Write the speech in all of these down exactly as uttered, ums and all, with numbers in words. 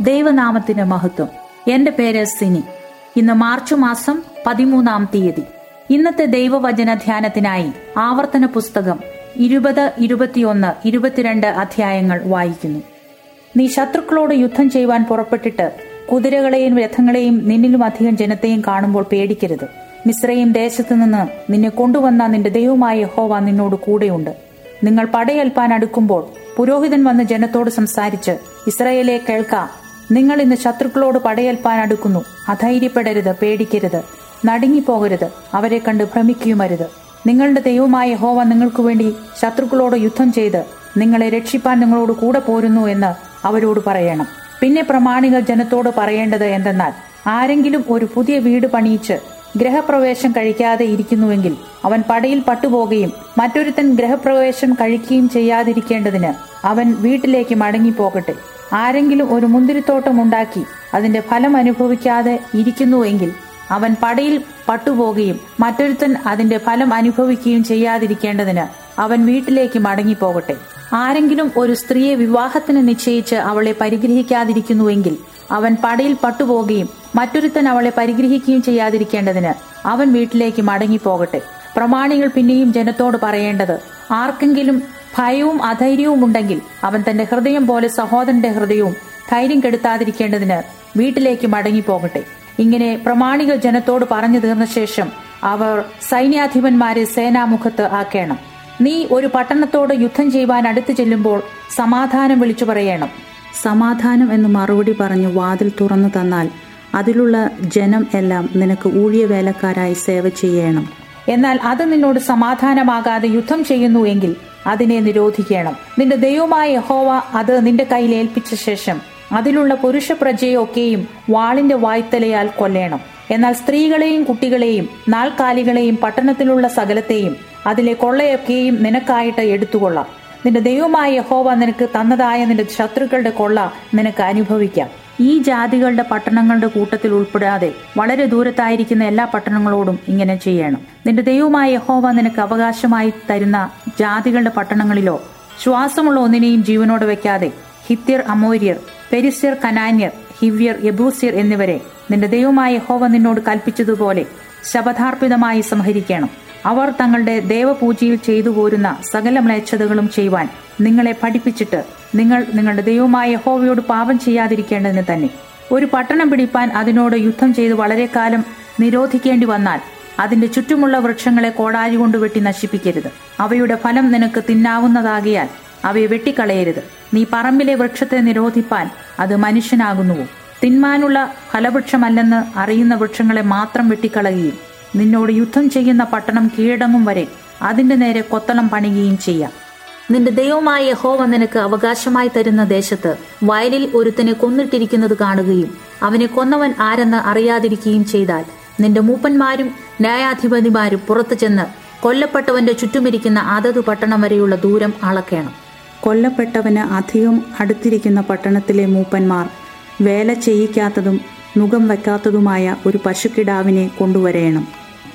ദൈവനാമത്തിന് മഹത്വം. എന്റെ പേര് സിനി. ഇന്ന് മാർച്ച് മാസം പതിമൂന്നാം തീയതി. ഇന്നത്തെ ദൈവവചന ധ്യാനത്തിനായി ആവർത്തന പുസ്തകം ഇരുപത്, ഇരുപത്തിയൊന്ന്, ഇരുപത്തിരണ്ട് അധ്യായങ്ങൾ വായിക്കുന്നു. നീ ശത്രുക്കളോട് യുദ്ധം ചെയ്യുവാൻ പുറപ്പെട്ടിട്ട് കുതിരകളെയും രഥങ്ങളെയും നിന്നിലും അധികം ജനത്തെയും കാണുമ്പോൾ പേടിക്കരുത്. മിസ്രയീം ദേശത്തു നിന്ന് നിന്നെ കൊണ്ടുവന്ന നിന്റെ ദൈവമായ യഹോവ നിന്നോട് കൂടെയുണ്ട്. നിങ്ങൾ പടയേൽപ്പാൻ അടുക്കുമ്പോൾ പുരോഹിതൻ വന്ന് ജനത്തോട് സംസാരിച്ച്, ഇസ്രായേലേ കേൾക്ക, നിങ്ങൾ ഇന്ന് ശത്രുക്കളോട് പടയേൽപ്പാൻ അടുക്കുന്നു. അധൈര്യപ്പെടരുത്, പേടിക്കരുത്, നടുങ്ങിപ്പോകരുത്, അവരെ കണ്ട് ഭ്രമിക്കുകയുമരുത്. നിങ്ങളുടെ ദൈവമായ യഹോവ നിങ്ങൾക്ക് വേണ്ടി ശത്രുക്കളോട് യുദ്ധം ചെയ്ത് നിങ്ങളെ രക്ഷിപ്പാൻ നിങ്ങളോട് കൂടെ പോരുന്നു എന്ന് അവരോട് പറയണം. പിന്നെ പ്രമാണികൾ ജനത്തോട് പറയേണ്ടത് എന്തെന്നാൽ, ആരെങ്കിലും ഒരു പുതിയ വീട് പണിയിച്ച് ഗ്രഹപ്രവേശം കഴിക്കാതെ ഇരിക്കുന്നുവെങ്കിൽ അവൻ പടയിൽ പട്ടുപോകുകയും മറ്റൊരുത്തൻ ഗ്രഹപ്രവേശം കഴിക്കുകയും ചെയ്യാതിരിക്കേണ്ടതിന് അവൻ വീട്ടിലേക്ക് മടങ്ങിപ്പോകട്ടെ. ആരെങ്കിലും ഒരു മുന്തിരിത്തോട്ടം ഉണ്ടാക്കി അതിന്റെ ഫലം അനുഭവിക്കാതെ ഇരിക്കുന്നുവെങ്കിൽ അവൻ പടയിൽ പട്ടുപോകുകയും മറ്റൊരുത്തൻ അതിന്റെ ഫലം അനുഭവിക്കുകയും ചെയ്യാതിരിക്കേണ്ടതിന് അവൻ വീട്ടിലേക്ക് മടങ്ങിപ്പോകട്ടെ. ആരെങ്കിലും ഒരു സ്ത്രീയെ വിവാഹത്തിന് നിശ്ചയിച്ച് അവളെ പരിഗ്രഹിക്കാതിരിക്കുന്നുവെങ്കിൽ അവൻ പടയിൽ പട്ടുപോകുകയും മറ്റൊരുത്തൻ അവളെ പരിഗ്രഹിക്കുകയും ചെയ്യാതിരിക്കേണ്ടതിന് അവൻ വീട്ടിലേക്ക് മടങ്ങിപ്പോകട്ടെ. പ്രമാണികൾ പിന്നെയും ജനത്തോട് പറയേണ്ടത്, ആർക്കെങ്കിലും ഭയവും അധൈര്യവും ഉണ്ടെങ്കിൽ അവൻ തന്റെ ഹൃദയം പോലെ സഹോദരന്റെ ഹൃദയവും ധൈര്യം കെടുത്താതിരിക്കേണ്ടതിന് വീട്ടിലേക്ക് മടങ്ങിപ്പോകട്ടെ. ഇങ്ങനെ പ്രമാണികൾ ജനത്തോട് പറഞ്ഞു തീർന്ന ശേഷം അവർ സൈന്യാധിപന്മാരെ സേനാമുഖത്ത് ആക്കേണം. നീ ഒരു പട്ടണത്തോട് യുദ്ധം ചെയ്യുവാൻ അടുത്തു ചെല്ലുമ്പോൾ സമാധാനം വിളിച്ചു പറയണം. സമാധാനം എന്ന് മറുപടി പറഞ്ഞു വാതിൽ തുറന്നു തന്നാൽ അതിലുള്ള ജനം എല്ലാം നിനക്ക് ഊഴിയ വേലക്കാരായി സേവ ചെയ്യണം. എന്നാൽ അത് നിന്നോട് സമാധാനമാകാതെ യുദ്ധം ചെയ്യുന്നു എങ്കിൽ അതിനെ നിരോധിക്കണം. നിന്റെ ദൈവമായ യഹോവ അത് നിന്റെ കയ്യിൽ ഏൽപ്പിച്ച ശേഷം അതിലുള്ള പുരുഷ പ്രജയൊക്കെയും വാളിന്റെ വായ്ത്തലയാൽ കൊല്ലേണം. എന്നാൽ സ്ത്രീകളെയും കുട്ടികളെയും നാൽക്കാലികളെയും പട്ടണത്തിലുള്ള സകലത്തെയും അതിലെ കൊള്ളയൊക്കെയും നിനക്കായിട്ട് എടുത്തുകൊള്ളാം. നിന്റെ ദൈവമായ യഹോവ നിനക്ക് തന്നതായ നിന്റെ ശത്രുക്കളുടെ കൊള്ള നിനക്ക് അനുഭവിക്കാം. ഈ ജാതികളുടെ പട്ടണങ്ങളുടെ കൂട്ടത്തിൽ ഉൾപ്പെടാതെ വളരെ ദൂരത്തായിരിക്കുന്ന എല്ലാ പട്ടണങ്ങളോടും ഇങ്ങനെ ചെയ്യണം. നിന്റെ ദൈവമായ യഹോവ നിനക്ക് അവകാശമായി തരുന്ന ജാതികളുടെ പട്ടണങ്ങളിലോ ശ്വാസമുള്ള ഒന്നിനെയും ജീവനോട് വെക്കാതെ ഹിത്യർ, അമോര്യർ, പെരിസ്യർ, കനാന്യർ, ഹിവ്യർ, യെബൂസ്യർ എന്നിവരെ നിന്റെ ദൈവമായ യഹോവ നിന്നോട് കൽപ്പിച്ചതുപോലെ ശപഥാർപ്പിതമായി സംഹരിക്കണം. അവർ തങ്ങളുടെ ദേവപൂജയിൽ ചെയ്തു പോരുന്ന സകല മ്ലേച്ഛതകളും ചെയ്യുവാൻ നിങ്ങളെ പഠിപ്പിച്ചിട്ട് നിങ്ങൾ നിങ്ങളുടെ ദൈവമായ യഹോവയോട് പാപം ചെയ്യാതിരിക്കേണ്ടതിന് തന്നെ. ഒരു പട്ടണം പിടിപ്പാൻ അതിനോട് യുദ്ധം ചെയ്ത് വളരെ കാലം നിരോധിക്കേണ്ടി വന്നാൽ അതിന്റെ ചുറ്റുമുള്ള വൃക്ഷങ്ങളെ കോടാലി കൊണ്ട് വെട്ടി നശിപ്പിക്കരുത്. അവയുടെ ഫലം നിനക്ക് തിന്നാവുന്നതാകിയാൽ അവയെ വെട്ടിക്കളയരുത്. നീ പറമ്പിലെ വൃക്ഷത്തെ നിരോധിപ്പാൻ അത് മനുഷ്യനാകുന്നുവോ? തിന്മാനുള്ള ഫലവൃക്ഷമല്ലെന്ന് അറിയുന്ന വൃക്ഷങ്ങളെ മാത്രം വെട്ടിക്കളയുകയും നിന്നോട് യുദ്ധം ചെയ്യുന്ന പട്ടണം കീഴടങ്ങും വരെ അതിന്റെ നേരെ കൊത്തളം പണിയുകയും ചെയ്യാം. നിന്റെ ദൈവമായ യഹോവ നിനക്ക് അവകാശമായി തരുന്ന ദേശത്ത് വയലിൽ ഒരുത്തനെ കൊന്നിട്ടിരിക്കുന്നത് കാണുകയും അവനെ കൊന്നവൻ ആരെന്ന് അറിയാതിരിക്കുകയും ചെയ്താൽ നിന്റെ മൂപ്പന്മാരും ന്യായാധിപതിമാരും പുറത്തു ചെന്ന് കൊല്ലപ്പെട്ടവന്റെ ചുറ്റുമിരിക്കുന്ന അതത് പട്ടണം വരെയുള്ള ദൂരം അളക്കണം. കൊല്ലപ്പെട്ടവന് അധികം അടുത്തിരിക്കുന്ന പട്ടണത്തിലെ മൂപ്പന്മാർ വേല ചെയ്യിക്കാത്തതും നുകം വയ്ക്കാത്തതുമായ ഒരു പശുക്കിടാവിനെ കൊണ്ടുവരേണം.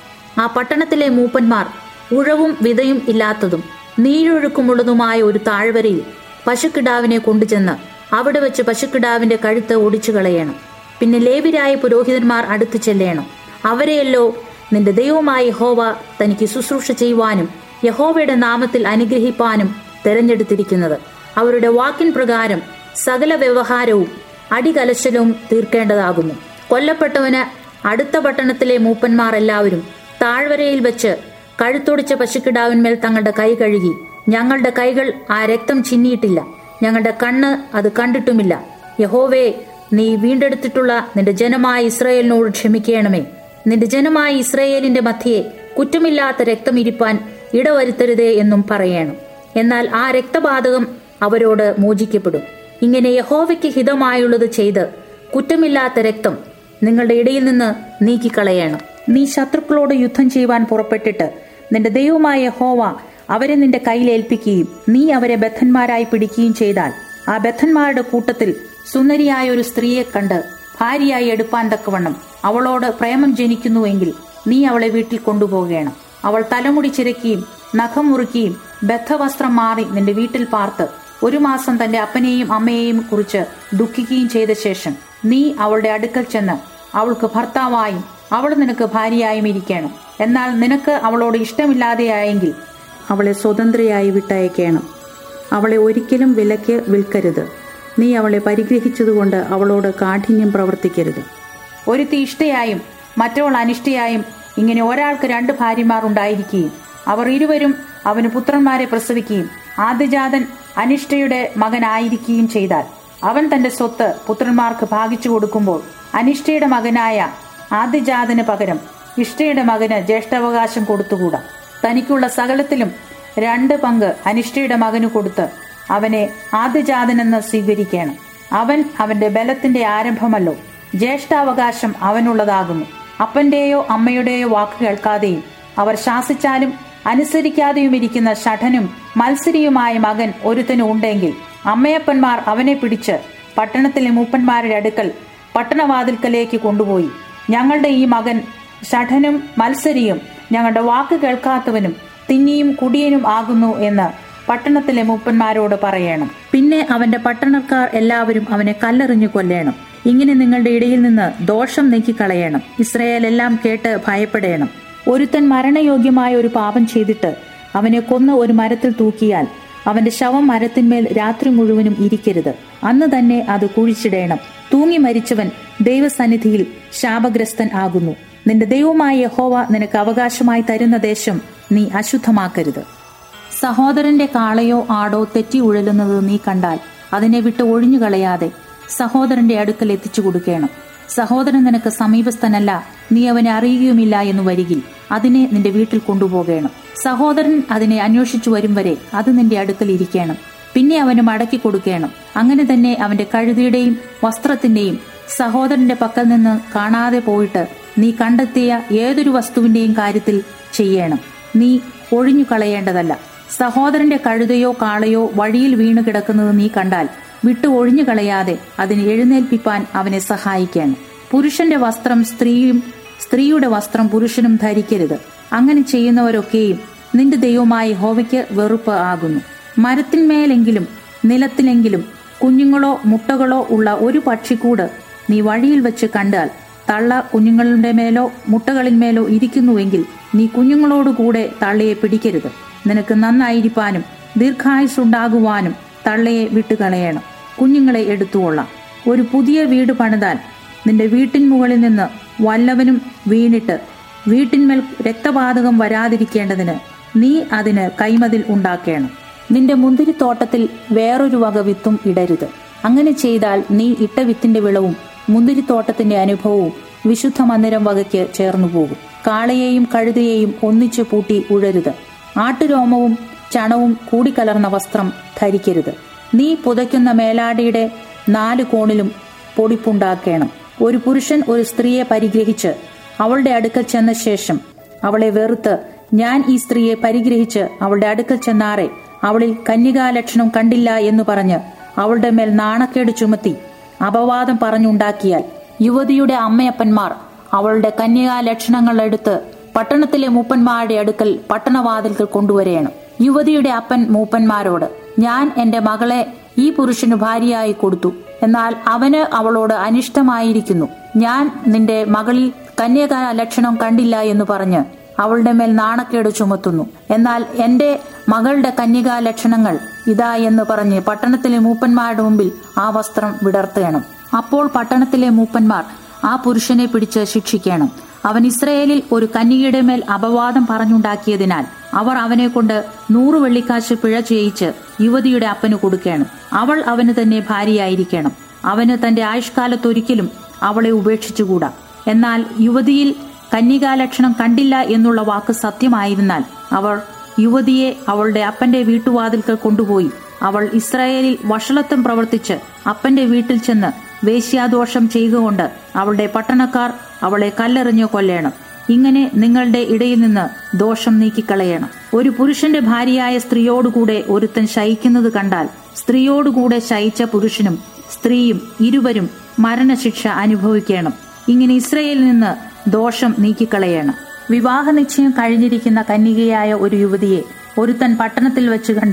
ആ പട്ടണത്തിലെ മൂപ്പന്മാർ ഉഴവും വിതയും ഇല്ലാത്തതും നീരൊഴുക്കുമുള്ളതുമായ ഒരു താഴ്വരയിൽ പശുക്കിടാവിനെ കൊണ്ടുചെന്ന് അവിടെ വെച്ച് പശുക്കിടാവിന്റെ കഴുത്ത് ഒടിച്ചു കളയണം. പിന്നെ ലേവ്യരായ പുരോഹിതന്മാർ അടുത്തു ചെല്ലേണം. അവരെയല്ലോ നിന്റെ ദൈവമായ യഹോവ തനിക്ക് ശുശ്രൂഷ ചെയ്യുവാനും യഹോവയുടെ നാമത്തിൽ അനുഗ്രഹിപ്പാനും തെരഞ്ഞെടുത്തിരിക്കുന്നത്. അവരുടെ വാക്കിൻ പ്രകാരം സകല വ്യവഹാരവും അടികലശലവും തീർക്കേണ്ടതാകുന്നു. കൊല്ലപ്പെട്ടവന് അടുത്ത പട്ടണത്തിലെ മൂപ്പന്മാർ എല്ലാവരും താഴ്വരയിൽ വെച്ച് കഴുത്തൊടിച്ച പശുക്കിടാവിന്മേൽ തങ്ങളുടെ കൈ കഴുകി, ഞങ്ങളുടെ കൈകൾ ആ രക്തം ചിന്നിയിട്ടില്ല, ഞങ്ങളുടെ കണ്ണ് അത് കണ്ടിട്ടുമില്ല. യഹോവേ, നീ വീണ്ടെടുത്തിട്ടുള്ള നിന്റെ ജനമായ ഇസ്രായേലിനോട് ക്ഷമിക്കണമേ. നിന്റെ ജനമായ ഇസ്രായേലിന്റെ മധ്യയെ കുറ്റമില്ലാത്ത രക്തം ഇരിപ്പാൻ ഇടവരുത്തരുതേ എന്നും പറയണം. എന്നാൽ ആ രക്തപാതകം അവരോട് മോചിക്കപ്പെടും. ഇങ്ങനെ യഹോവയ്ക്ക് ഹിതമായുള്ളത് ചെയ്ത് കുറ്റമില്ലാത്ത രക്തം നിങ്ങളുടെ ഇടയിൽ നിന്ന് നീക്കിക്കളയണം. നീ ശത്രുക്കളോട് യുദ്ധം ചെയ്യുവാൻ പുറപ്പെട്ടിട്ട് നിന്റെ ദൈവമായ യഹോവ അവരെ നിന്റെ കയ്യിൽ ഏൽപ്പിക്കുകയും നീ അവരെ ബദ്ധന്മാരായി പിടിക്കുകയും ചെയ്താൽ ആ ബദ്ധന്മാരുടെ കൂട്ടത്തിൽ സുന്ദരിയായ ഒരു സ്ത്രീയെ കണ്ട് ഭാര്യയായി എടുപ്പാൻ തക്കവണ്ണം അവളോട് പ്രേമം ജനിക്കുന്നുവെങ്കിൽ നീ അവളെ വീട്ടിൽ കൊണ്ടുപോകണം. അവൾ തലമുടി ചിരക്കുകയും നഖം മുറുക്കുകയും ബദ്ധവസ്ത്രം മാറി നിന്റെ വീട്ടിൽ പാർത്ത് ഒരു മാസം തന്റെ അപ്പനെയും അമ്മയെയും കുറിച്ച് ദുഃഖിക്കുകയും ചെയ്ത ശേഷം നീ അവളുടെ അടുക്കൽ ചെന്ന് അവൾക്ക് ഭർത്താവായും അവൾ നിനക്ക് ഭാര്യയായും ഇരിക്കണം. എന്നാൽ നിനക്ക് അവളോട് ഇഷ്ടമില്ലാതെയായെങ്കിൽ അവളെ സ്വതന്ത്രയായി വിട്ടയക്കണം. അവളെ ഒരിക്കലും വിലയ്ക്ക് വിൽക്കരുത്. നീ അവളെ പരിഗ്രഹിച്ചതുകൊണ്ട് അവളോട് കാഠിന്യം പ്രവർത്തിക്കരുത്. ഒരുത്തി ഇഷ്ടയായും മറ്റവൾ അനിഷ്ടയായും ഇങ്ങനെ ഒരാൾക്ക് രണ്ട് ഭാര്യമാർ ഉണ്ടായിരിക്കുകയും അവർ ഇരുവരും അവന് പുത്രന്മാരെ പ്രസവിക്കുകയും ആദ്യജാതൻ അനിഷ്ടയുടെ മകനായിരിക്കുകയും ചെയ്താൽ അവൻ തന്റെ സ്വത്ത് പുത്രന്മാർക്ക് ഭാഗിച്ചു കൊടുക്കുമ്പോൾ അനിഷ്ടയുടെ മകനായ ആദ്യജാതന് പകരം ഇഷ്ടയുടെ മകന് ജ്യേഷ്ഠാവകാശം കൊടുത്തുകൂടാ. തനിക്കുള്ള സകലത്തിലും രണ്ട് പങ്ക് അനിഷ്ടയുടെ മകന് കൊടുത്ത് അവനെ ആദ്യജാതനെന്ന് സ്വീകരിക്കണം. അവൻ അവന്റെ ബലത്തിന്റെ ആരംഭമല്ലോ. ജ്യേഷ്ഠാവകാശം അവനുള്ളതാകുന്നു. അപ്പന്റെയോ അമ്മയുടെയോ വാക്ക് കേൾക്കാതെയും അവർ ശാസിച്ചാലും അനുസരിക്കാതെയും ഇരിക്കുന്ന ഷഠനും മത്സരിയുമായ മകൻ ഒരുത്തനു ഉണ്ടെങ്കിൽ അമ്മയപ്പന്മാർ അവനെ പിടിച്ച് പട്ടണത്തിലെ മൂപ്പന്മാരുടെ അടുക്കൽ പട്ടണവാതിൽക്കലേക്ക് കൊണ്ടുപോയി, ഞങ്ങളുടെ ഈ മകൻ ഷഠനും മത്സരിയും ഞങ്ങളുടെ വാക്ക് കേൾക്കാത്തവനും തിന്നിയും കുടിയനും ആകുന്നു എന്ന് പട്ടണത്തിലെ മൂപ്പന്മാരോട് പറയണം. പിന്നെ അവന്റെ പട്ടണക്കാർ എല്ലാവരും അവനെ കല്ലെറിഞ്ഞു കൊല്ലേണം. ഇങ്ങനെ നിങ്ങളുടെ ഇടയിൽ നിന്ന് ദോഷം നീക്കിക്കളയണം. ഇസ്രായേൽ എല്ലാം കേട്ട് ഭയപ്പെടേണം. ഒരുത്തൻ മരണയോഗ്യമായ ഒരു പാപം ചെയ്തിട്ട് അവനെ കൊന്ന് ഒരു മരത്തിൽ തൂക്കിയാൽ അവന്റെ ശവം മരത്തിന്മേൽ രാത്രി മുഴുവനും ഇരിക്കരുത്. അന്ന് തന്നെ അത് കുഴിച്ചിടേണം. തൂങ്ങി മരിച്ചവൻ ദൈവസന്നിധിയിൽ ശാപഗ്രസ്തൻ ആകുന്നു. നിന്റെ ദൈവമായ യഹോവ നിനക്ക് അവകാശമായി തരുന്ന ദേശം നീ അശുദ്ധമാക്കരുത്. സഹോദരന്റെ കാളയോ ആടോ തെറ്റി ഉഴലുന്നത് നീ കണ്ടാൽ അതിനെ വിട്ട് ഒഴിഞ്ഞു കളയാതെ സഹോദരന്റെ അടുക്കൽ എത്തിച്ചു കൊടുക്കണം. സഹോദരൻ നിനക്ക് സമീപസ്ഥനല്ല, നീ അവനെ അറിയുകയുമില്ല എന്ന് വരികിൽ അതിനെ നിന്റെ വീട്ടിൽ കൊണ്ടുപോകണം. സഹോദരൻ അതിനെ അന്വേഷിച്ചു വരും വരെ അത് നിന്റെ അടുക്കൽ ഇരിക്കണം. പിന്നെ അവന് മടക്കി കൊടുക്കണം. അങ്ങനെ തന്നെ അവന്റെ കഴുതയുടെയും വസ്ത്രത്തിന്റെയും സഹോദരന്റെ പക്കൽ നിന്ന് കാണാതെ പോയിട്ട് നീ കണ്ടെത്തിയ ഏതൊരു വസ്തുവിന്റെയും കാര്യത്തിൽ ചെയ്യണം. നീ ഒഴിഞ്ഞു കളയേണ്ടതല്ല. സഹോദരന്റെ കഴുതയോ കാളയോ വഴിയിൽ വീണു കിടക്കുന്നത് നീ കണ്ടാൽ വിട്ടു ഒഴിഞ്ഞു കളയാതെ അതിനെ എഴുന്നേൽപ്പിപ്പാൻ അവനെ സഹായിക്കണം. പുരുഷന്റെ വസ്ത്രം സ്ത്രീയും സ്ത്രീയുടെ വസ്ത്രം പുരുഷനും ധരിക്കരുത്. അങ്ങനെ ചെയ്യുന്നവരൊക്കെയും നിന്റെ ദൈവമായ യഹോവയ്ക്ക് വെറുപ്പ് ആകുന്നു. മരത്തിന്മേലെങ്കിലും നിലത്തിലെങ്കിലും കുഞ്ഞുങ്ങളോ മുട്ടകളോ ഉള്ള ഒരു പക്ഷിക്കൂട് നീ വഴിയിൽ വെച്ച് കണ്ടാൽ തള്ള കുഞ്ഞുങ്ങളുടെ മേലോ മുട്ടകളിന്മേലോ ഇരിക്കുന്നുവെങ്കിൽ നീ കുഞ്ഞുങ്ങളോടുകൂടെ തള്ളയെ പിടിക്കരുത്. നിനക്ക് നന്നായിരിക്കാനും ദീർഘായുസ്സുണ്ടാകുവാനും തള്ളയെ വിട്ടുകളയണം. കുഞ്ഞുങ്ങളെ എടുത്തുകൊള്ളാം. ഒരു പുതിയ വീട് പണിതാൽ നിന്റെ വീട്ടിൻ മുകളിൽ നിന്ന് വല്ലവനും വീണിട്ട് വീട്ടിന്മേൽ രക്തപാതകം വരാതിരിക്കേണ്ടതിന് നീ അതിന് കൈമതിൽ ഉണ്ടാക്കണം. നിന്റെ മുന്തിരിത്തോട്ടത്തിൽ വേറൊരു വക വിത്തും ഇടരുത്. അങ്ങനെ ചെയ്താൽ നീ ഇട്ട വിത്തിന്റെ വിളവും മുന്തിരിത്തോട്ടത്തിന്റെ അനുഭവവും വിശുദ്ധ മന്ദിരം വകയ്ക്ക് ചേർന്നുപോകും. കാളയെയും കഴുതയെയും ഒന്നിച്ചു പൂട്ടി ഉഴരുത്. ആട്ടുരോമവും ചണവും കൂടിക്കലർന്ന വസ്ത്രം ധരിക്കരുത്. നീ പുതയ്ക്കുന്ന മേലാടിയുടെ നാല് കോണിലും പൊടിപ്പുണ്ടാക്കണം. ഒരു പുരുഷൻ ഒരു സ്ത്രീയെ പരിഗ്രഹിച്ച് അവളുടെ അടുക്കൽ ചെന്ന ശേഷം അവളെ വെറുത്ത് ഞാൻ ഈ സ്ത്രീയെ പരിഗ്രഹിച്ച് അവളുടെ അടുക്കൽ ചെന്നാറെ അവളിൽ കന്യകാലക്ഷണം കണ്ടില്ല എന്ന് പറഞ്ഞ് അവളുടെ മേൽ നാണക്കേട് ചുമത്തി അപവാദം പറഞ്ഞുണ്ടാക്കിയാൽ യുവതിയുടെ അമ്മയപ്പന്മാർ അവളുടെ കന്യകാലക്ഷണങ്ങൾ എടുത്ത് പട്ടണത്തിലെ മൂപ്പന്മാരുടെ അടുക്കൽ പട്ടണവാതിൽക്കൽ കൊണ്ടുവരേണം. യുവതിയുടെ അപ്പൻ മൂപ്പന്മാരോട് ഞാൻ എന്റെ മകളെ ഈ പുരുഷന് ഭാര്യയായി കൊടുത്തു, എന്നാൽ അവന് അവളോട് അനിഷ്ടമായിരിക്കുന്നു. ഞാൻ നിന്റെ മകളിൽ കന്യകാ ലക്ഷണം കണ്ടില്ല എന്ന് പറഞ്ഞ് അവളുടെ മേൽ നാണക്കേട് ചുമത്തുന്നു. എന്നാൽ എന്റെ മകളുടെ കന്യകാ ലക്ഷണങ്ങൾ ഇതാ എന്ന് പറഞ്ഞ് പട്ടണത്തിലെ മൂപ്പന്മാരുടെ മുമ്പിൽ ആ വസ്ത്രം വിടർത്തണം. അപ്പോൾ പട്ടണത്തിലെ മൂപ്പന്മാർ ആ പുരുഷനെ പിടിച്ച് ശിക്ഷിക്കണം. അവൻ ഇസ്രയേലിൽ ഒരു കന്യകയുടെ മേൽ അപവാദം പറഞ്ഞുണ്ടാക്കിയതിനാൽ അവർ അവനെ കൊണ്ട് നൂറ് വെള്ളിക്കാശ് പിഴ ചെയ്യിച്ച് യുവതിയുടെ അപ്പന് കൊടുക്കണം. അവൾ അവന് തന്നെ ഭാര്യയായിരിക്കണം. അവന് തന്റെ ആയുഷ്കാലത്തൊരിക്കലും അവളെ ഉപേക്ഷിച്ചുകൂടാ. എന്നാൽ യുവതിയിൽ കന്യകാലക്ഷണം കണ്ടില്ല എന്നുള്ള വാക്ക് സത്യമായിരുന്നാൽ അവർ യുവതിയെ അവളുടെ അപ്പന്റെ വീട്ടുവാതിൽക്കൽ കൊണ്ടുപോയി അവൾ ഇസ്രായേലിൽ വഷളത്വം പ്രവർത്തിച്ച് അപ്പന്റെ വീട്ടിൽ ചെന്ന് വേശ്യാദോഷം ചെയ്യുകൊണ്ട് അവളുടെ പട്ടണക്കാർ അവളെ കല്ലെറിഞ്ഞു കൊല്ലേണം. ഇങ്ങനെ നിങ്ങളുടെ ഇടയിൽ നിന്ന് ദോഷം നീക്കിക്കളയണം. ഒരു പുരുഷന്റെ ഭാര്യയായ സ്ത്രീയോടുകൂടെ ഒരുത്തൻ ശയിക്കുന്നത് കണ്ടാൽ സ്ത്രീയോടുകൂടെ ശയിച്ച പുരുഷനും സ്ത്രീയും ഇരുവരും മരണശിക്ഷ അനുഭവിക്കണം. ഇങ്ങനെ ഇസ്രായേലിൽ നിന്ന് ദോഷം നീക്കിക്കളയണം. വിവാഹ നിശ്ചയം കഴിഞ്ഞിരിക്കുന്ന കന്യകയായ ഒരു യുവതിയെ ഒരുത്തൻ പട്ടണത്തിൽ വെച്ച് കണ്ട്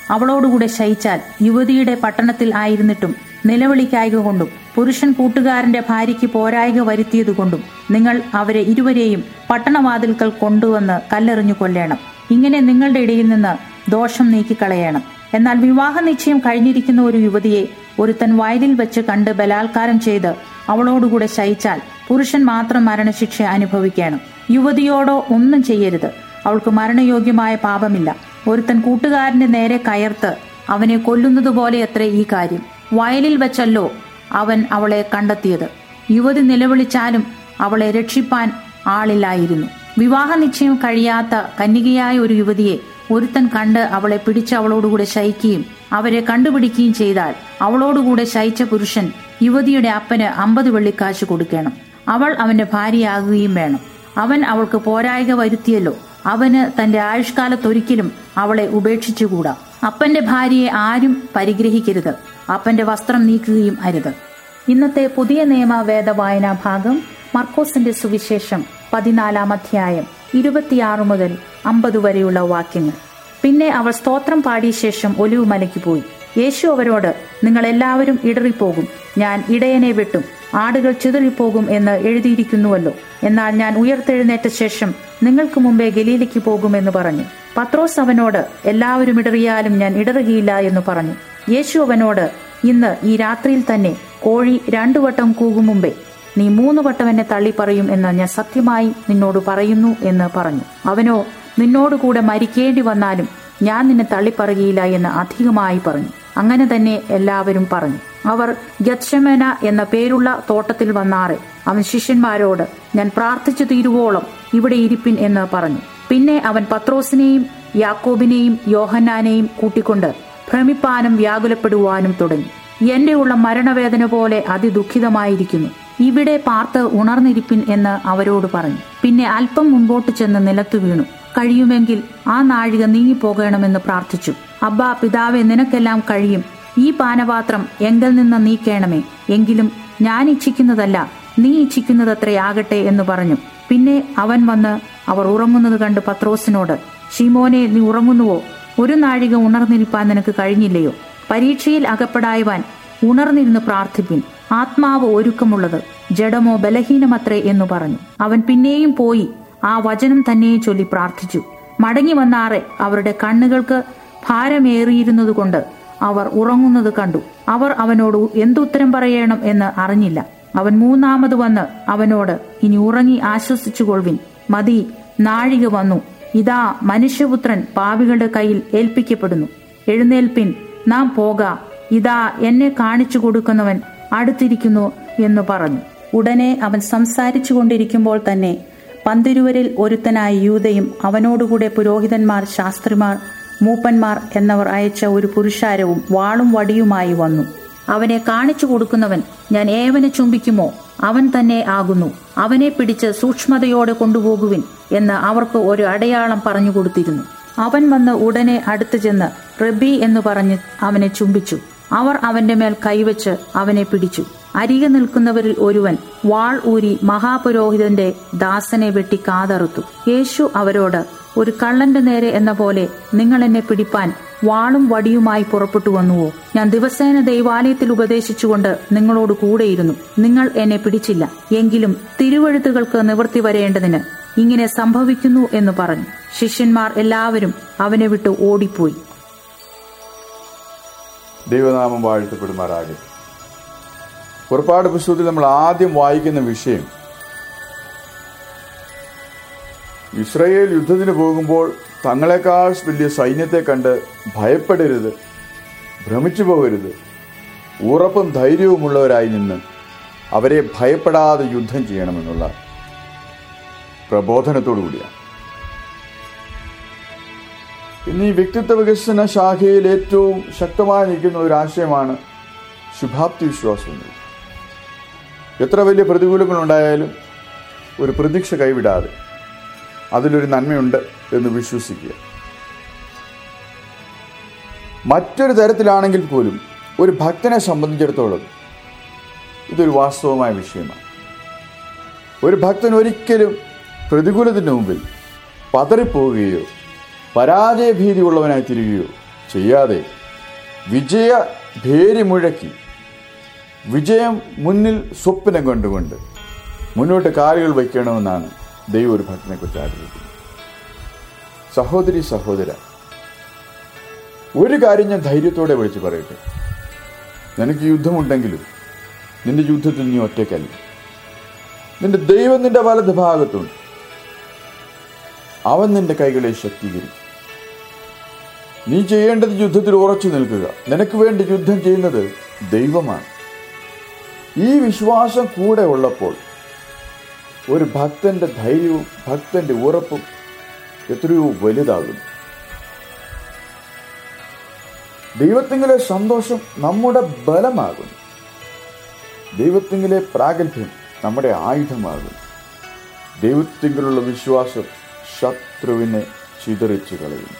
അവളോടുകൂടെ ശയിച്ചാൽ, യുവതിയുടെ പട്ടണത്തിൽ ആയിരുന്നിട്ടും നിലവിളിക്കായ്ക കൊണ്ടും പുരുഷൻ കൂട്ടുകാരന്റെ ഭാര്യയ്ക്ക് പോരായ്ക വരുത്തിയതുകൊണ്ടും നിങ്ങൾ അവരെ ഇരുവരെയും പട്ടണവാതിൽക്കൽ കൊണ്ടുവന്ന് കല്ലെറിഞ്ഞു കൊല്ലേണം. ഇങ്ങനെ നിങ്ങളുടെ ഇടയിൽ നിന്ന് ദോഷം നീക്കിക്കളയണം. എന്നാൽ വിവാഹ നിശ്ചയം കഴിഞ്ഞിരിക്കുന്ന ഒരു യുവതിയെ ഒരുത്തൻ വയലിൽ വെച്ച് കണ്ട് ബലാത്കാരം ചെയ്ത് അവളോടുകൂടെ ശയിച്ചാൽ പുരുഷൻ മാത്രം മരണശിക്ഷ അനുഭവിക്കണം. യുവതിയോടോ ഒന്നും ചെയ്യരുത്. അവൾക്ക് മരണയോഗ്യമായ പാപമില്ല. ഒരുത്തൻ കൂട്ടുകാരന്റെ നേരെ കയർത്ത് അവനെ കൊല്ലുന്നതുപോലെ അത്രേ ഈ കാര്യം. വയലിൽ വെച്ചല്ലോ അവൻ അവളെ കണ്ടെത്തിയത്. യുവതി നിലവിളിച്ചാലും അവളെ രക്ഷിപ്പാൻ ആളില്ലായിരുന്നു. വിവാഹ നിശ്ചയം കഴിയാത്ത കന്യകയായ ഒരു യുവതിയെ ഒരുത്തൻ കണ്ട് അവളെ പിടിച്ച് അവളോടുകൂടെ ശയിക്കുകയും അവരെ കണ്ടുപിടിക്കുകയും ചെയ്താൽ അവളോടുകൂടെ ശയിച്ച പുരുഷൻ യുവതിയുടെ അപ്പന് അമ്പത് വെള്ളിക്കാശ് കൊടുക്കണം. അവൾ അവന്റെ ഭാര്യയാകുകയും വേണം. അവൻ അവൾക്ക് പോരായ്ക വരുത്തിയല്ലോ, അവന് തന്റെ ആയുഷ്കാലത്തൊരിക്കലും അവളെ ഉപേക്ഷിച്ചുകൂടാ. അപ്പന്റെ ഭാര്യയെ ആരും പരിഗ്രഹിക്കരുത്. അപ്പന്റെ വസ്ത്രം നീക്കുകയും അരുത്. ഇന്നത്തെ പുതിയ നിയമ വേദ വായനാ ഭാഗം മർക്കോസിന്റെ സുവിശേഷം പതിനാലാം അധ്യായം ഇരുപത്തിയാറ് മുതൽ അമ്പത് വരെയുള്ള വാക്യങ്ങൾ. പിന്നെ അവൾ സ്തോത്രം പാടിയ ശേഷം ഒലിവ് മലയ്ക്ക് പോയി. യേശു അവരോട്, നിങ്ങൾ എല്ലാവരും ഇടറിപ്പോകും, ഞാൻ ഇടയനെ വെട്ടും, ആടുകൾ ചിതറിപ്പോകും എന്ന് എഴുതിയിരിക്കുന്നുവല്ലോ. എന്നാൽ ഞാൻ ഉയർത്തെഴുന്നേറ്റ ശേഷം നിങ്ങൾക്ക് മുമ്പേ ഗലീലയ്ക്ക് പോകുമെന്ന് പറഞ്ഞു. പത്രോസ് അവനോട്, എല്ലാവരും ഇടറിയാലും ഞാൻ ഇടറുകയില്ല എന്ന് പറഞ്ഞു. യേശു അവനോട്, ഇന്ന് ഈ രാത്രിയിൽ തന്നെ കോഴി രണ്ടു വട്ടം കൂകും മുമ്പേ നീ മൂന്ന് വട്ടം എന്നെ തള്ളി പറയും എന്ന് ഞാൻ സത്യമായി നിന്നോട് പറയുന്നു എന്ന് പറഞ്ഞു. അവനോ, നിന്നോടുകൂടെ മരിക്കേണ്ടി വന്നാലും ഞാൻ നിന്നെ തള്ളിപ്പറയുകയില്ല എന്ന് അധികമായി പറഞ്ഞു. അങ്ങനെ തന്നെ എല്ലാവരും പറഞ്ഞു. അവർ ഗത്ശമന എന്ന പേരുള്ള തോട്ടത്തിൽ വന്നാറെ അവൻ ശിഷ്യന്മാരോട്, ഞാൻ പ്രാർത്ഥിച്ചു തീരുവോളം ഇവിടെ ഇരിപ്പിൻ എന്ന് പറഞ്ഞു. പിന്നെ അവൻ പത്രോസിനെയും യാക്കോബിനെയും യോഹന്നാനെയും കൂട്ടിക്കൊണ്ട് ഭ്രമിപ്പാനും വ്യാകുലപ്പെടുവാനും തുടങ്ങി. എന്റെ ഉള്ള മരണവേദന പോലെ അതിദുഃഖിതമായിരിക്കുന്നു, ഇവിടെ പാർത്ത് ഉണർന്നിരിപ്പിൻ എന്ന് അവരോട് പറഞ്ഞു. പിന്നെ അല്പം മുൻപോട്ട് ചെന്ന് നിലത്തു വീണു. കഴിയുമെങ്കിൽ ആ നാഴിക നീങ്ങിപ്പോകണമെന്ന് പ്രാർത്ഥിച്ചു. അബ്ബാ പിതാവേ, നിനക്കെല്ലാം കഴിയും, ഈ പാനപാത്രം എങ്കിൽ നിന്ന് നീക്കേണമേ, എങ്കിലും ഞാൻ ഇച്ഛിക്കുന്നതല്ല നീ ഇച്ഛിക്കുന്നതത്രേ ആകട്ടെ എന്ന് പറഞ്ഞു. പിന്നെ അവൻ വന്ന് അവർ ഉറങ്ങുന്നത് കണ്ട് പത്രോസിനോട്, ശിമോനെ, നീ ഉറങ്ങുന്നുവോ? ഒരു നാഴിക ഉണർന്നിരിപ്പാൻ നിനക്ക് കഴിഞ്ഞില്ലയോ? പരീക്ഷയിൽ അകപ്പെടായ്വാൻ ഉണർന്നിരുന്ന് പ്രാർത്ഥിപ്പിൻ. ആത്മാവ് ഒരുക്കമുള്ളത്, ജഡമോ ബലഹീനമത്രേ എന്ന് പറഞ്ഞു. അവൻ പിന്നെയും പോയി ആ വചനം തന്നെ ചൊല്ലി പ്രാർത്ഥിച്ചു. മടങ്ങി വന്നാറെ അവരുടെ കണ്ണുകൾക്ക് ഭാരമേറിയിരുന്നതുകൊണ്ട് അവർ ഉറങ്ങുന്നത് കണ്ടു. അവർ അവനോട് എന്തുത്തരം പറയണം എന്ന് അറിഞ്ഞില്ല. അവൻ മൂന്നാമത് വന്ന് അവനോട്, ഇനി ഉറങ്ങി ആശ്വസിച്ചുകൊള്ളുവിൻ, മതി, നാഴിക വന്നു. ഇതാ മനുഷ്യപുത്രൻ പാപികളുടെ കയ്യിൽ ഏൽപ്പിക്കപ്പെടുന്നു. എഴുന്നേൽപ്പിൻ, നാം പോക, ഇതാ എന്നെ കാണിച്ചു കൊടുക്കുന്നവൻ അടുത്തിരിക്കുന്നു എന്ന് പറഞ്ഞു. ഉടനെ അവൻ സംസാരിച്ചു കൊണ്ടിരിക്കുമ്പോൾ തന്നെ പന്തിരുവരിൽ ഒരുത്തനായ യൂദയും അവനോടുകൂടെ പുരോഹിതന്മാർ, ശാസ്ത്രിമാർ, മൂപ്പന്മാർ എന്നവർ അയച്ച ഒരു പുരുഷാരവും വാളും വടിയുമായി വന്നു. അവനെ കാണിച്ചു കൊടുക്കുന്നവൻ ഞാൻ ഏവനെ ചുംബിക്കുമോ അവൻ തന്നെ ആകുന്നു, അവനെ പിടിച്ച് സൂക്ഷ്മതയോടെ കൊണ്ടുപോകുവിൻ എന്ന് അവർക്ക് ഒരു അടയാളം പറഞ്ഞു കൊടുത്തിരുന്നു. അവൻ വന്ന് ഉടനെ അടുത്തു ചെന്ന് റബ്ബി എന്ന് പറഞ്ഞ് അവനെ ചുംബിച്ചു. അവർ അവന്റെ മേൽ കൈവച്ച് അവനെ പിടിച്ചു. അരികെ നിൽക്കുന്നവരിൽ ഒരുവൻ വാൾ ഊരി മഹാപുരോഹിതന്റെ ദാസനെ വെട്ടി കാതറുത്തു. യേശു അവരോട്, ഒരു കള്ളന്റെ നേരെ എന്ന പോലെ നിങ്ങൾ എന്നെ പിടിപ്പാൻ വാളും വടിയുമായി പുറപ്പെട്ടു വന്നുവോ? ഞാൻ ദിവസേന ദൈവാലയത്തിൽ ഉപദേശിച്ചുകൊണ്ട് നിങ്ങളോട് കൂടെയിരുന്നു, നിങ്ങൾ എന്നെ പിടിച്ചില്ല. എങ്കിലും തിരുവെഴുത്തുകൾക്ക് നിവൃത്തി വരേണ്ടതിന് ഇങ്ങനെ സംഭവിക്കുന്നു എന്ന് പറഞ്ഞു. ശിഷ്യന്മാർ എല്ലാവരും അവനെ വിട്ട് ഓടിപ്പോയി. ദൈവനാമം വാഴ്ത്തപ്പെടുമാറാകട്ടെ. പുറപ്പാട് പുസ്തകത്തിൽ നമ്മൾ ആദ്യം വായിക്കുന്ന വിഷയം, ഇസ്രായേൽ യുദ്ധത്തിന് പോകുമ്പോൾ തങ്ങളെക്കാൾ വലിയ സൈന്യത്തെ കണ്ട് ഭയപ്പെടരുത്, ഭ്രമിച്ചു പോകരുത്, ഉറപ്പും ധൈര്യവുമുള്ളവരായി നിന്ന് അവരെ ഭയപ്പെടാതെ യുദ്ധം ചെയ്യണമെന്നുള്ള പ്രബോധനത്തോടു കൂടിയാണ്. ഇന്ന് ഈ വ്യക്തിത്വ വികസന ശാഖയിൽ ഏറ്റവും ശക്തമായി നിൽക്കുന്ന ഒരു ആശയമാണ് ശുഭാപ്തി വിശ്വാസം എന്നത്. എത്ര വലിയ പ്രതികൂലങ്ങളുണ്ടായാലും ഒരു പ്രതീക്ഷ കൈവിടാതെ അതിലൊരു നന്മയുണ്ട് എന്ന് വിശ്വസിക്കുക. മറ്റൊരു തരത്തിലാണെങ്കിൽ പോലും ഒരു ഭക്തനെ സംബന്ധിച്ചിടത്തോളം ഇതൊരു വാസ്തവമായ വിഷയമാണ്. ഒരു ഭക്തൻ ഒരിക്കലും പ്രതികൂലത്തിൻ്റെ മുമ്പിൽ പതറിപ്പോവുകയോ പരാജയഭീതി ഉള്ളവനായി തീരുകയോ ചെയ്യാതെ വിജയ ഭേരി മുഴക്കി വിജയം മുന്നിൽ സ്വപ്നം കൊണ്ടുകൊണ്ട് മുന്നോട്ട് കാലുകൾ വയ്ക്കണമെന്നാണ് ദൈവം ഒരു ഭക്തനെ കുറിച്ച് ആഗ്രഹിക്കുന്നത്. സഹോദരി സഹോദര, ഒരു കാര്യം ഞാൻ ധൈര്യത്തോടെ വിളിച്ചു പറയട്ടെ. നിനക്ക് യുദ്ധമുണ്ടെങ്കിലും നിന്റെ യുദ്ധത്തിൽ നീ ഒറ്റയ്ക്കല്ല. നിന്റെ ദൈവം നിന്റെ വലത് ഭാഗത്തുണ്ട്. അവൻ നിന്റെ കൈകളെ ശക്തീകരിക്കും. നീ ചെയ്യേണ്ടത് യുദ്ധത്തിൽ ഉറച്ചു നിൽക്കുക. നിനക്ക് വേണ്ടി യുദ്ധം ചെയ്യുന്നത് ദൈവമാണ്. ഈ വിശ്വാസം കൂടെ ഉള്ളപ്പോൾ ഒരു ഭക്തന്റെ ധൈര്യവും ഭക്തന്റെ ഉറപ്പും എത്രയോ വലുതാകുന്നു. ദൈവത്തിങ്കിലെ സന്തോഷം നമ്മുടെ ബലമാകുന്നു. ദൈവത്തിങ്കിലെ പ്രാഗൽഭ്യം നമ്മുടെ ആയുധമാകുന്നു. ദൈവത്തിങ്കിലുള്ള വിശ്വാസം ശത്രുവിനെ ചിതറിച്ചു കളയുന്നു.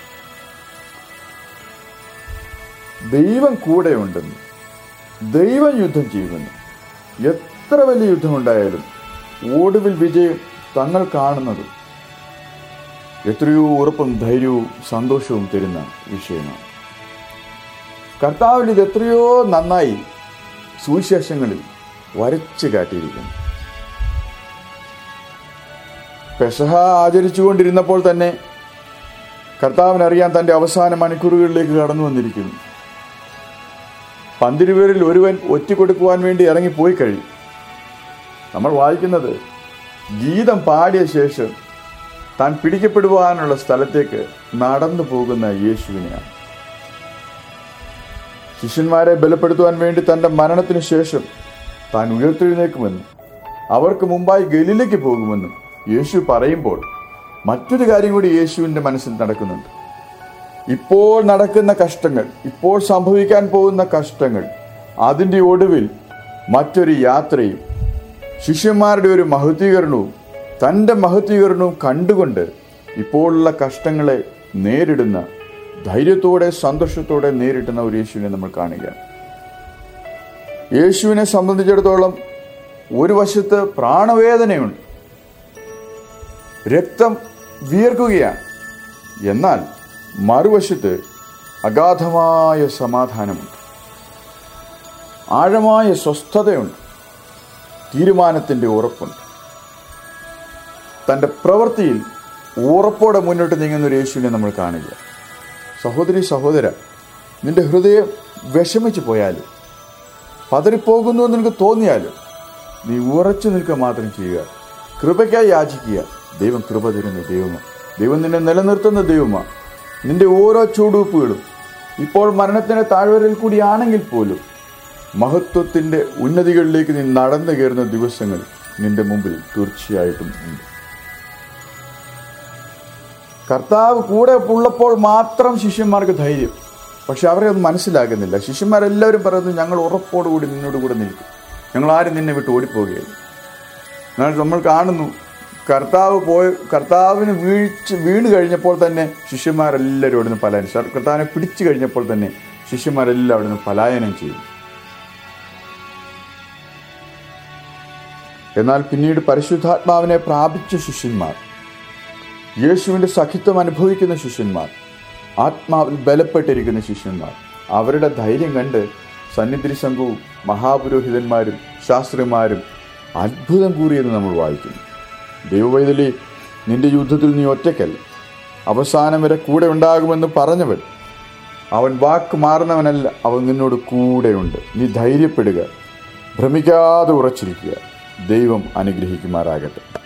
ദൈവം കൂടെയുണ്ടെന്ന്, ദൈവം യുദ്ധം ചെയ്യുമെന്ന്, എത്ര വലിയ യുദ്ധമുണ്ടായാലും ഒടുവിൽ വിജയം തങ്ങൾ കാണുന്നതും എത്രയോ ഉറപ്പും ധൈര്യവും സന്തോഷവും തരുന്ന വിഷയമാണ്. കർത്താവിൽ ഇത് എത്രയോ നന്നായി സുവിശേഷങ്ങളിൽ വരച്ചു കാട്ടിയിരിക്കുന്നു. പെസഹ ആചരിച്ചുകൊണ്ടിരുന്നപ്പോൾ തന്നെ കർത്താവിനറിയാൻ തൻ്റെ അവസാന മണിക്കൂറുകളിലേക്ക് കടന്നു വന്നിരിക്കുന്നു. പന്തിരുപേരിൽ ഒരുവൻ ഒറ്റിക്കൊടുക്കുവാൻ വേണ്ടി ഇറങ്ങിപ്പോയി കഴിയും. നമ്മൾ വായിക്കുന്നത് ഗീതം പാടിയ ശേഷം താൻ പിടിക്കപ്പെടുവാനുള്ള സ്ഥലത്തേക്ക് നടന്നു പോകുന്ന യേശുവിനെയാണ്. ശിഷ്യന്മാരെ ബലപ്പെടുത്തുവാൻ വേണ്ടി തൻ്റെ മരണത്തിന് ശേഷം താൻ ഉയർത്തെഴുന്നേക്കുമെന്നും അവർക്ക് മുമ്പായി ഗലീലയ്ക്ക് പോകുമെന്നും യേശു പറയുമ്പോൾ മറ്റൊരു കാര്യം കൂടി യേശുവിൻ്റെ മനസ്സിൽ നടക്കുന്നുണ്ട്. ഇപ്പോൾ നടക്കുന്ന കഷ്ടങ്ങൾ, ഇപ്പോൾ സംഭവിക്കാൻ പോകുന്ന കഷ്ടങ്ങൾ, അതിൻ്റെ ഒടുവിൽ മറ്റൊരു യാത്രയും ശിഷ്യന്മാരുടെ ഒരു മഹത്വീകരണവും തൻ്റെ മഹത്വീകരണവും കണ്ടുകൊണ്ട് ഇപ്പോഴുള്ള കഷ്ടങ്ങളെ നേരിടുന്ന ധൈര്യത്തോടെ സന്തോഷത്തോടെ നേരിടുന്ന ഒരു യേശുവിനെ നമ്മൾ കാണുക. യേശുവിനെ സംബന്ധിച്ചിടത്തോളം ഒരു വശത്ത് പ്രാണവേദനയുണ്ട്, രക്തം വിയർക്കുകയാണ്. എന്നാൽ മറുവശത്ത് അഗാധമായ സമാധാനമുണ്ട്, ആഴമായ സ്വസ്ഥതയുണ്ട്, തീരുമാനത്തിൻ്റെ ഉറപ്പുണ്ട്. തൻ്റെ പ്രവൃത്തിയിൽ ഉറപ്പോടെ മുന്നോട്ട് നീങ്ങുന്ന ഒരു യേശുവിനെ നമ്മൾ കാണുക. സഹോദരി സഹോദര, നിന്റെ ഹൃദയം വിഷമിച്ചു പോയാലും പതറിപ്പോകുന്നു എന്ന് നിനക്ക് തോന്നിയാലും നീ ഉറച്ചു നിൽക്കുക മാത്രം ചെയ്യുക. കൃപയ്ക്കായി യാചിക്കുക. ദൈവം കൃപ തരുന്ന ദൈവമാണ്. ദൈവം നിന്നെ നിലനിർത്തുന്ന ദൈവമാണ്. നിന്റെ ഓരോ ചൂടുവെപ്പുകളും ഇപ്പോൾ മരണത്തിൻ്റെ താഴ്വരയിൽ കൂടിയാണെങ്കിൽ പോലും മഹത്വത്തിൻ്റെ ഉന്നതികളിലേക്ക് നീ നടന്നു കയറുന്ന ദിവസങ്ങൾ നിന്റെ മുമ്പിൽ തീർച്ചയായിട്ടും ഉണ്ട്. കർത്താവ് കൂടെ ഉള്ളപ്പോൾ മാത്രം ശിഷ്യന്മാർക്ക് ധൈര്യം. പക്ഷെ അവരെ ഒന്നും മനസ്സിലാകുന്നില്ല. ശിഷ്യന്മാരെല്ലാവരും പറയുന്നത് ഞങ്ങൾ ഉറപ്പോടുകൂടി നിന്നോട് കൂടെ നിൽക്കും, ഞങ്ങൾ ആരും നിന്നെ വിട്ട് ഓടിപ്പോവുകയില്ല. എന്നാൽ നമ്മൾ കാണുന്നു, കർത്താവ് പോയ കർത്താവിന് വീഴ്ച വീണ് കഴിഞ്ഞപ്പോൾ തന്നെ ശിഷ്യന്മാരെല്ലാവരും അവിടെ നിന്ന് പലായനം, കർത്താവിനെ പിടിച്ചു കഴിഞ്ഞപ്പോൾ തന്നെ ശിഷ്യന്മാരെല്ലാം അവിടെ നിന്ന് പലായനം ചെയ്തു. എന്നാൽ പിന്നീട് പരിശുദ്ധാത്മാവിനെ പ്രാപിച്ച ശിഷ്യന്മാർ, യേശുവിൻ്റെ സഖിത്വം അനുഭവിക്കുന്ന ശിഷ്യന്മാർ, ആത്മാവിൽ ബലപ്പെട്ടിരിക്കുന്ന ശിഷ്യന്മാർ, അവരുടെ ധൈര്യം കണ്ട് സന്നിധി സംഘവും മഹാപുരോഹിതന്മാരും ശാസ്ത്രിമാരും അത്ഭുതം കൂറിയെന്ന് നമ്മൾ വായിക്കുന്നു. ദൈവവൈതലി, നിന്റെ യുദ്ധത്തിൽ നീ ഒറ്റയ്ക്കല്ല, അവസാനം വരെ കൂടെ ഉണ്ടാകുമെന്ന് പറഞ്ഞവൻ അവൻ വാക്ക് മാറുന്നവനല്ല, അവൻ നിന്നോട് കൂടെയുണ്ട്. നീ ധൈര്യപ്പെടുക, ഭ്രമിക്കാതെ ഉറച്ചിരിക്കുക. ദൈവം അനുഗ്രഹിക്കുമാറാകട്ടെ.